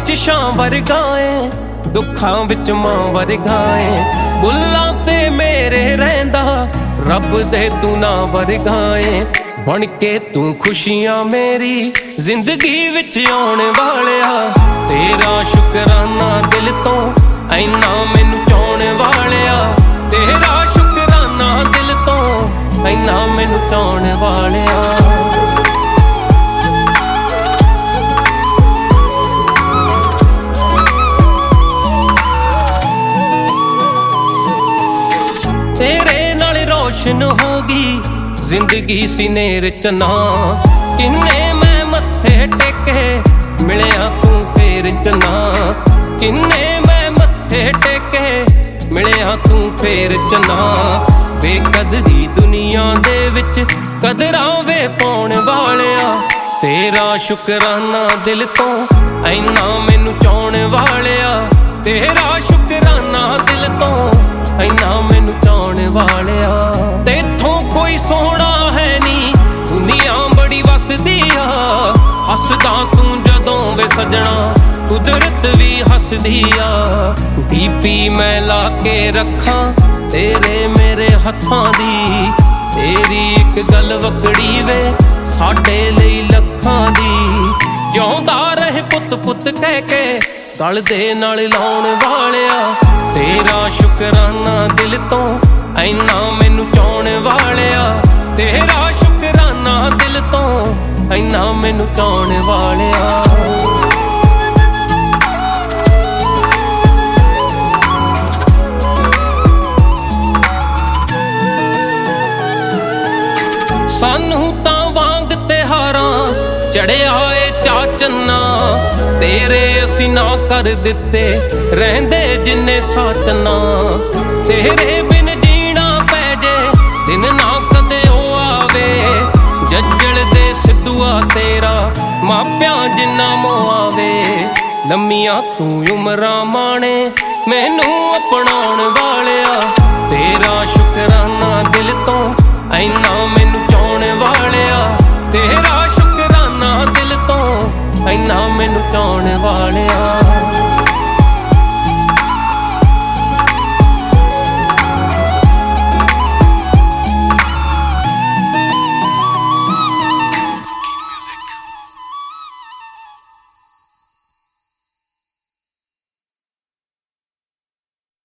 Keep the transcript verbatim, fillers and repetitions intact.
ਵਿੱਚ ਛਾਂ ਵਰਗਾ ਏ, ਦੁੱਖਾਂ ਵਿੱਚ ਮਾਂ ਵਰਗਾ ਏ। ਬੁੱਲਾਂ ਤੇ ਮੇਰੇ ਰਹਿੰਦਾ ਰੱਬ ਦੇ ਤੂੰ ਨਾ ਵਰਗਾ ਏ। ਬਣ ਕੇ ਤੂੰ ਖੁਸ਼ੀਆਂ ਮੇਰੀ ਜ਼ਿੰਦਗੀ ਵਿੱਚ ਆਉਣ ਵਾਲਿਆ। ਤੇਰਾ ਸ਼ੁਕਰਾਨਾ ਦਿਲ ਤੋਂ ਐਨਾ ਮੈਨੂੰ ਚਾਹੁਣ ਵਾਲਿਆ। ਤੇਰਾ ਸ਼ੁਕਰਾਨਾ ਦਿਲ ਤੋਂ ਐਨਾ ਮੈਨੂੰ ਚਾਹੁਣ ਵਾਲਿਆ। ਤੇਰੇ ਨਾਲ ਰੋਸ਼ਨ ਹੋ ਗਈ ਜ਼ਿੰਦਗੀ ਸੀਨੇ ਰਚਨਾ। ਕਿੰਨੇ ਮੈਂ ਮੱਥੇ ਟੇਕੇ ਮਿਲਿਆ ਤੂੰ ਫੇਰ ਚਨਾ। ਕਿੰਨੇ ਮੈਂ ਮੱਥੇ ਟੇਕੇ ਮਿਲਿਆ ਤੂੰ ਫੇਰ ਚਨਾ। ਬੇਕਦਰੀ ਦੁਨੀਆ ਦੇ ਵਿੱਚ ਕਦਰਾਂ ਵੇ ਪਾਉਣ ਵਾਲਿਆ। ਤੇਰਾ ਸ਼ੁਕਰਾਨਾ ਦਿਲ ਤੋਂ ਐਨਾ ਮੈਨੂੰ ਚਾਹੁਣ ਵਾਲਿਆ। ਤੇਰਾ ਸ਼ੁਕਰਾਨਾ ਦਿਲ ਤੋਂ ਐਨਾ ਮੈਨੂੰ ਚਾਹੁਣ ਵਾਲਿਆ। ਤੇਥੋਂ ਕੋਈ ਸੋਹਣਾ ਹੈ ਨੀ ਦੁਨੀਆ ਬੜੀ ਵਸਦੀ ਆ। ਹੱਸਦਾ ਤੂੰ ਜਦੋਂ ਵੇ ਸਜਣਾ ਕੁਦਰਤ ਵੀ ਹੱਸਦੀ ਆ। ਡੀਪੀ ਮੈਂ ਲਾ ਕੇ ਰੱਖਾਂ ਤੇਰੇ ਮੇਰੇ ਹੱਥਾਂ ਦੀ। ਤੇਰੀ ਇੱਕ ਗੱਲ ਵਕੜੀ ਵੇ ਸਾਡੇ ਲਈ ਲੱਖਾਂ ਦੀ। ਜਿਉਂਦਾ ਰਹੇ ਪੁੱਤ ਪੁੱਤ ਕਹਿ ਕੇ ਗਲ ਦੇ ਨਾਲ ਲਾਉਣ ਵਾਲਿਆ। ਤੇਰਾ ਸ਼ੁਕਰਾਨਾ ਦਿਲ ਤੋਂ ਐਨਾ ਮੈਨੂੰ ਚਾਹੁਣ ਵਾਲਿਆ। ਤੇਰਾ ਸ਼ੁਕਰਾਨਾ ਦਿਲ ਤੋਂ ਐਨਾ ਮੈਨੂੰ ਚਾਹੁਣ ਵਾਲਿਆ। ਸਾਨੂੰ ਤਾਂ ਵਾਂਗ ਤਿਉਹਾਰਾਂ ਚੜਿਆ ਏ ਚਾ ਚੰਨਾ। ਤੇਰੇ ਅਸੀਂ ਨਾ ਕਰ ਦਿੱਤੇ ਰਹਿੰਦੇ ਜਿੰਨੇ ਸਾਚਨਾ। ਤੇਰੇ ਬਿਨ ਜੀਣਾ ਪੈ ਜੇ ਦਿਨ ਨਾ ਕਦੇ ਉਹ ਆਵੇ। ਜੱਜਲ ਦੇ ਸਿੱਧੂਆ ਤੇਰਾ ਮਾਪਿਆਂ ਜਿੰਨਾ ਮੋਹ ਆਵੇ। ਲੰਮੀਆਂ ਤੂੰ ਉਮਰਾਂ ਮਾਣੇ ਮੈਨੂੰ ਅਪਣਾਉਣ ਵਾਲਿਆ। ਤੇਰਾ ਸ਼ੁਕਰਾਨਾ ਦਿਲ ਤੋਂ ਐਨਾ ਮੈਨੂੰ ਚਾਹੁਣ ਵਾਲਿਆ। ਤੇਰਾ ਸ਼ੁਕਰਾਨਾ ਦਿਲ ਤੋਂ ਐਨਾ ਮੈਨੂੰ ਚਾਹੁਣ ਵਾਲਿਆ।